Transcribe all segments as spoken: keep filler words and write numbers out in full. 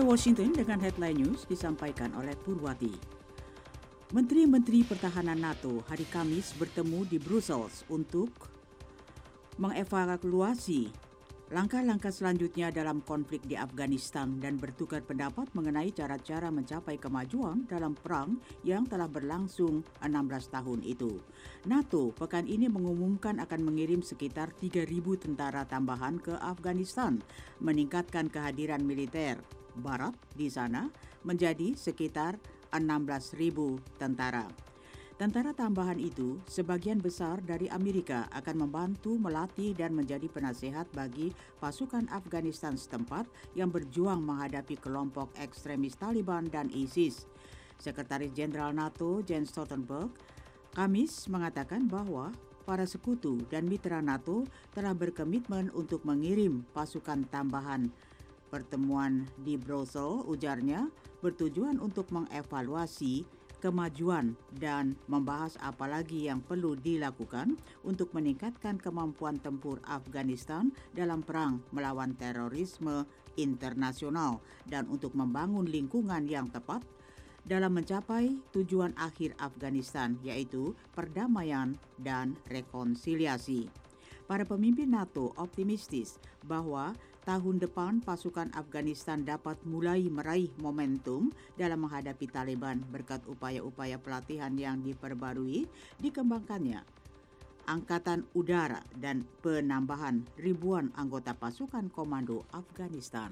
Washington dengan headline news disampaikan oleh Purwati. Menteri-Menteri Pertahanan NATO hari Kamis bertemu di Brussels untuk mengevaluasi langkah-langkah selanjutnya dalam konflik di Afghanistan dan bertukar pendapat mengenai cara-cara mencapai kemajuan dalam perang yang telah berlangsung enam belas tahun itu. NATO pekan ini mengumumkan akan mengirim sekitar tiga ribu tentara tambahan ke Afghanistan, meningkatkan kehadiran militer Barat di sana menjadi sekitar enam belas ribu tentara. Tentara tambahan itu, sebagian besar dari Amerika, akan membantu melatih dan menjadi penasehat bagi pasukan Afghanistan setempat yang berjuang menghadapi kelompok ekstremis Taliban dan ISIS. Sekretaris Jenderal NATO Jens Stoltenberg Kamis mengatakan bahwa para sekutu dan mitra NATO telah berkomitmen untuk mengirim pasukan tambahan. Pertemuan di Brussels, ujarnya, bertujuan untuk mengevaluasi kemajuan dan membahas apa lagi yang perlu dilakukan untuk meningkatkan kemampuan tempur Afghanistan dalam perang melawan terorisme internasional dan untuk membangun lingkungan yang tepat dalam mencapai tujuan akhir Afghanistan, yaitu perdamaian dan rekonsiliasi. Para pemimpin NATO optimistis bahwa tahun depan pasukan Afghanistan dapat mulai meraih momentum dalam menghadapi Taliban berkat upaya-upaya pelatihan yang diperbarui, dikembangkannya Angkatan Udara dan penambahan ribuan anggota pasukan komando Afghanistan.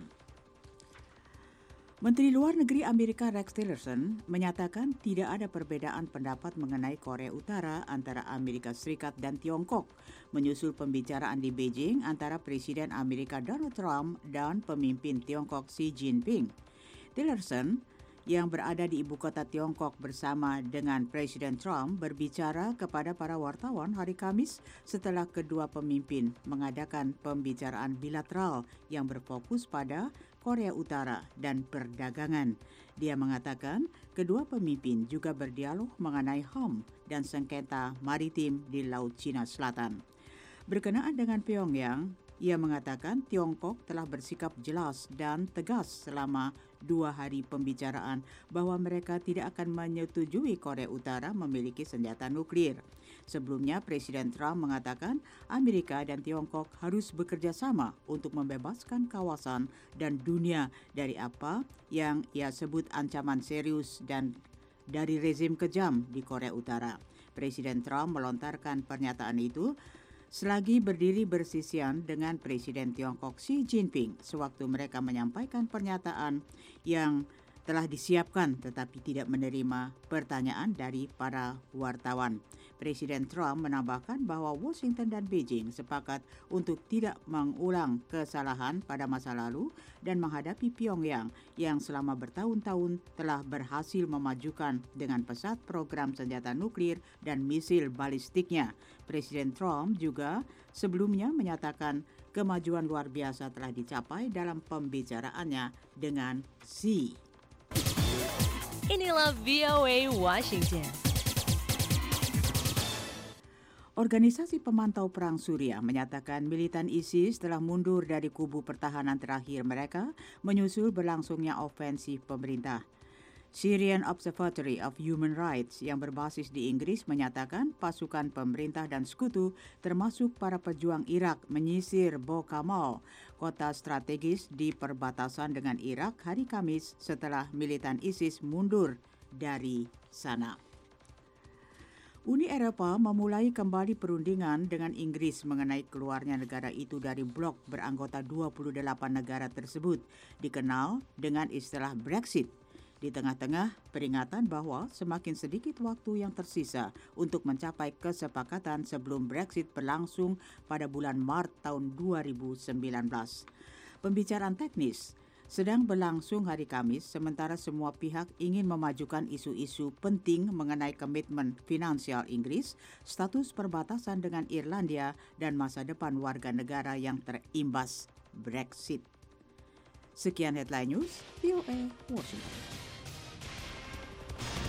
Menteri Luar Negeri Amerika Rex Tillerson menyatakan tidak ada perbedaan pendapat mengenai Korea Utara antara Amerika Serikat dan Tiongkok, menyusul pembicaraan di Beijing antara Presiden Amerika Donald Trump dan pemimpin Tiongkok Xi Jinping. Tillerson yang berada di ibu kota Tiongkok bersama dengan Presiden Trump berbicara kepada para wartawan hari Kamis setelah kedua pemimpin mengadakan pembicaraan bilateral yang berfokus pada Korea Utara dan perdagangan. Dia mengatakan kedua pemimpin juga berdialog mengenai H A M dan sengketa maritim di Laut Cina Selatan. Berkenaan dengan Pyongyang, ia mengatakan Tiongkok telah bersikap jelas dan tegas selama dua hari pembicaraan bahwa mereka tidak akan menyetujui Korea Utara memiliki senjata nuklir. Sebelumnya, Presiden Trump mengatakan Amerika dan Tiongkok harus bekerja sama untuk membebaskan kawasan dan dunia dari apa yang ia sebut ancaman serius dan dari rezim kejam di Korea Utara. Presiden Trump melontarkan pernyataan itu selagi berdiri bersisian dengan Presiden Tiongkok Xi Jinping sewaktu mereka menyampaikan pernyataan yang telah disiapkan tetapi tidak menerima pertanyaan dari para wartawan. Presiden Trump menambahkan bahwa Washington dan Beijing sepakat untuk tidak mengulang kesalahan pada masa lalu dan menghadapi Pyongyang yang selama bertahun-tahun telah berhasil memajukan dengan pesat program senjata nuklir dan misil balistiknya. Presiden Trump juga sebelumnya menyatakan kemajuan luar biasa telah dicapai dalam pembicaraannya dengan Xi. Inilah V O A Washington. Organisasi Pemantau Perang Suriah menyatakan militan ISIS telah mundur dari kubu pertahanan terakhir mereka menyusul berlangsungnya ofensif pemerintah. Syrian Observatory of Human Rights yang berbasis di Inggris menyatakan pasukan pemerintah dan sekutu termasuk para pejuang Irak menyisir Bokamal, kota strategis di perbatasan dengan Irak hari Kamis setelah militan ISIS mundur dari sana. Uni Eropa memulai kembali perundingan dengan Inggris mengenai keluarnya negara itu dari blok beranggota dua puluh delapan negara tersebut, dikenal dengan istilah Brexit. Di tengah-tengah peringatan bahwa semakin sedikit waktu yang tersisa untuk mencapai kesepakatan sebelum Brexit berlangsung pada bulan Maret tahun dua ribu sembilan belas. Pembicaraan teknis sedang berlangsung hari Kamis, sementara semua pihak ingin memajukan isu-isu penting mengenai komitmen finansial Inggris, status perbatasan dengan Irlandia, dan masa depan warga negara yang terimbas Brexit. Sekian headline news, V O A Washington.